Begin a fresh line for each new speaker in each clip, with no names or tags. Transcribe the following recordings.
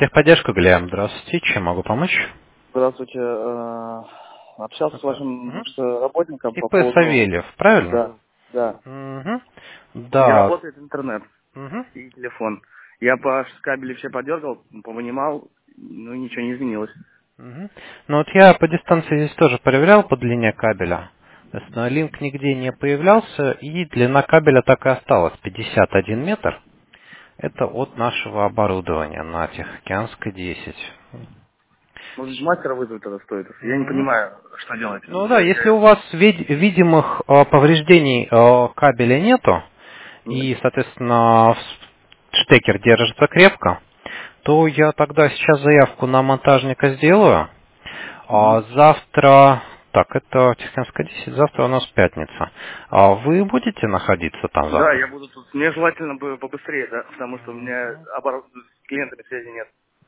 Техподдержка, Глеб. Здравствуйте. Чем могу помочь?
Здравствуйте. Общался с вашим работником по
ИП
поводу...
Савельев, правильно?
Да, да.
Мгм.
Не
Да.
работает интернет
Мгм.
и телефон. Я по кабели все подергал, повынимал, ну ничего не изменилось.
Мгм. Ну вот я по дистанции здесь тоже проверял по длине кабеля. Соответственно, линк нигде не появлялся, и длина кабеля так и осталась, 51 метр. Это от нашего оборудования на Тихоокеанской 10.
Может, мастера вызвать тогда стоит? Я не
Мгм.
понимаю, что делать.
Ну да, если у вас видимых повреждений кабеля нету,
Нет.
и, соответственно, штекер держится крепко, то я тогда сейчас заявку на монтажника сделаю. А
Мгм.
завтра, так, это Тихоокеанская 10, завтра у нас пятница. А вы будете находиться там
Да,
завтра?
я буду тут. Мне желательно бы побыстрее, да, потому что у меня
Мгм.
с клиентами связи нет,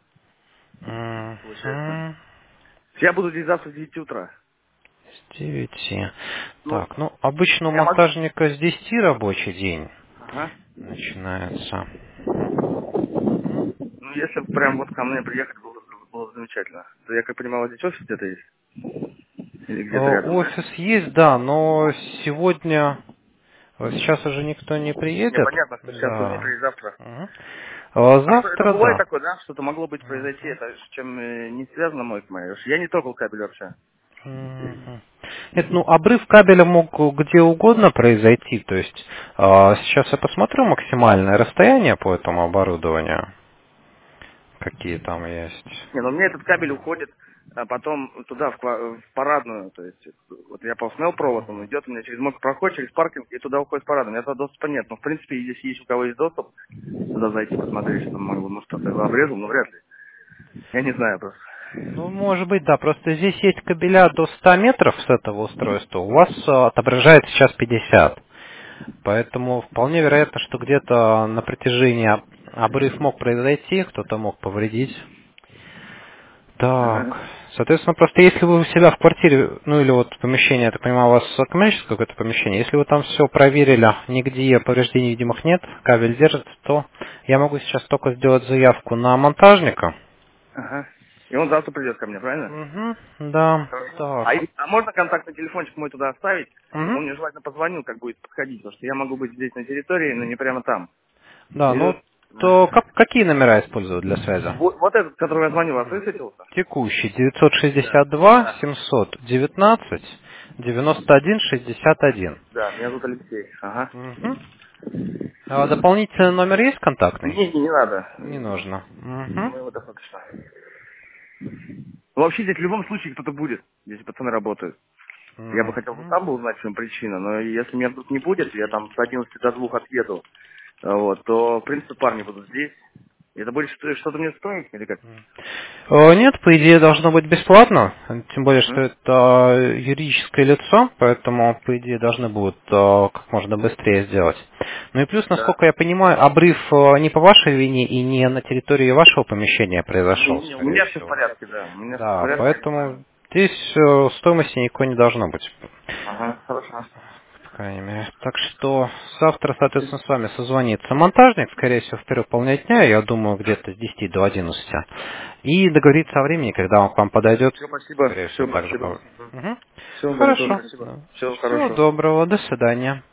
получается.
Мгм.
Я буду здесь завтра с 9 утра.
С 9.
Ну,
Так, ну, обычно у
я могу...
монтажника с 10 рабочий день
Ага.
начинается. Мгм.
Ну, если бы прям вот ко мне приехать, было бы замечательно. То я как понимаю, здесь офис где-то есть? Или где-то рядом, да?
Офис есть, да, но сегодня, сейчас уже никто не
Не,
приедет.
понятно, что сейчас не
Да.
приедет завтра.
Мгм.
А что, это
Завтра,
бывает
да.
такое, да? Что-то могло быть произойти,
Мгм.
это с чем не связано мой с моей. Я не трогал кабель вообще.
Мгм. Нет, ну обрыв кабеля мог где угодно произойти. То есть сейчас я посмотрю максимальное расстояние по этому оборудованию, какие там есть.
Не, ну мне этот кабель уходит, а потом туда, в парадную, то есть, вот я посмотрел провод, он идет у меня через мой проход, через паркинг, и туда уходит в парадную. У меня туда доступа нет. Но, в принципе, если есть у кого есть доступ, туда зайти, посмотреть, что там могло, может, кто-то его обрезал, но вряд ли. Я не знаю просто.
Ну, может быть, да. Просто здесь есть кабеля до 100 метров с этого устройства. У вас отображает сейчас 50. Поэтому вполне вероятно, что где-то на протяжении обрыв мог произойти, кто-то мог повредить. Так,
Ага.
соответственно, просто если вы у себя в квартире, ну или вот помещение, я так понимаю, у вас коммерческое какое-то помещение, если вы там все проверили, нигде повреждений видимых нет, кабель держит, то я могу сейчас только сделать заявку на монтажника.
Ага. И он завтра придет ко мне, правильно?
Угу, да,
Хорошо.
так.
А можно контактный телефончик мой туда оставить?
Угу.
Он мне желательно позвонил, как будет подходить, потому что я могу быть здесь на территории, но не прямо там.
Да,
Или
ну
вот,
то какие номера используют для связи?
вот этот, который я звоню, вас высветился?
Текущий
Да.
962
Да.
719 91 61.
Да, меня зовут Алексей. Ага.
Угу. А дополнительный номер есть контактный?
Не надо.
Не нужно. Угу.
Моего достаточно. Ну, вообще здесь в любом случае кто-то будет, если пацаны работают. Я бы хотел бы
Угу.
сам бы узнать, в чем причина, но если меня тут не будет, я там с 11 до 2 отъеду, вот, то, в принципе, парни будут здесь. И это будет что-то мне стоить, или как?
Нет, по идее должно быть бесплатно, тем более, что
Мгм.
это юридическое лицо, поэтому, по идее, должны будут как можно быстрее сделать. Ну и плюс,
Да.
насколько я понимаю, обрыв не по вашей вине и не на территории вашего помещения произошел,
Не, у
скорее
меня все в
всего.
порядке, да. У меня все в
Да,
порядке, я не знаю.
поэтому здесь стоимости никакой не должно быть.
Ага, хорошо.
По крайней мере. Так что завтра, соответственно, с вами созвонится монтажник, скорее всего, в первой половине дня, я думаю, где-то с 10 до 11. И договориться о времени, когда он к вам подойдет,
Все, спасибо.
скорее
все,
всего, также.
спасибо.
Мгм.
Все, будет тоже
Хорошо.
спасибо. Всего
Всего
хорошего.
доброго, до свидания.